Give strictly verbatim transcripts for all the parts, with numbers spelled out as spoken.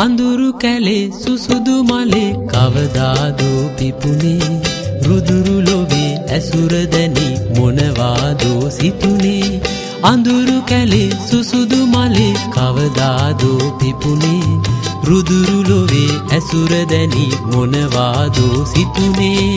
අඳුරු කැලේ සුසුදු මලේ කවදාදෝ පිපුනේ රුදුරු ලොවේ ඇසුර දැනි මොනවාදෝ සිතුනේ අඳුරු කැලේ සුසුදු මලේ කවදාදෝ පිපුනේ රුදුරු ලොවේ ඇසුර දැනි මොනවාදෝ සිතුනේ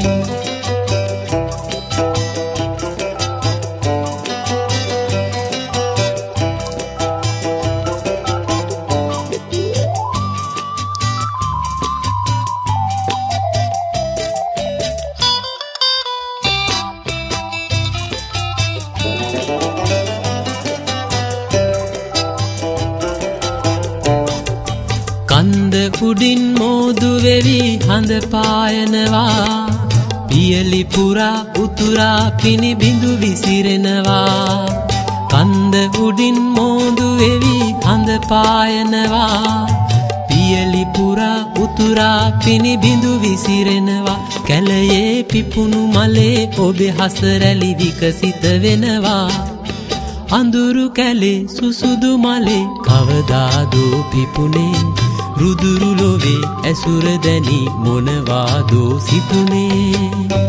කන්ද උඩින් මෝදු වෙවි හඳ පායනවා පියලි පුරා උතුරා පිණි බිඳු විසිරෙනවා කන්ද උඩින් මෝදු වෙවි හඳ පායනවා පියලි පුරා උතුරා පිණි බිඳු විසිරෙනවා කැලයේ පිපුණු මලේ ඔබේ හස රැලි විකසිත වෙනවා අඳුරු කැලේ සුසුදු මලේ කවදාදෝ පිපුනේ රුදුරු ලොවේ ඇසුර දැනි මොනවාදෝ සිතුනේ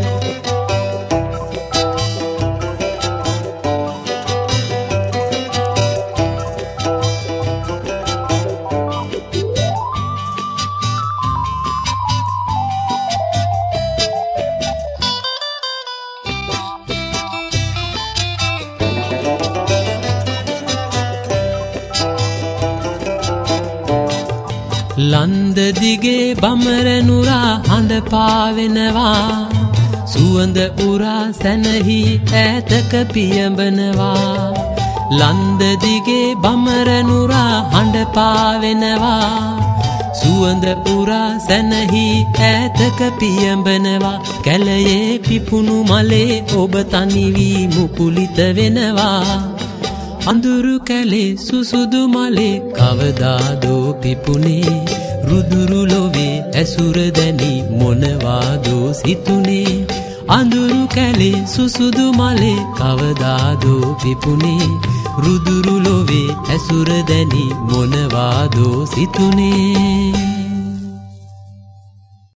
ලන්ද දිගේ බමරනුරා හඳ පාවෙනවා සුවඳ උරා සැනහි ඈතක පියඹනවා ලන්ද දිගේ බමරනුරා හඳ පාවෙනවා සුවඳ උරා සැනහි ඈතක පියඹනවා කැලයේ පිපුණු මලේ ඔබ තනි වී මුකුලිත වෙනවා අඳුරු කැලේ සුසුදු මලේ කවදාදෝ පිපුනේ රුදුරු ලොවේ ඇසුර දැනි මොනවාදෝ සිතුනේ අඳුරු කැලේ සුසුදු මලේ කවදාදෝ පිපුනේ රුදුරු ලොවේ ඇසුර දැනි මොනවාදෝ සිතුනේ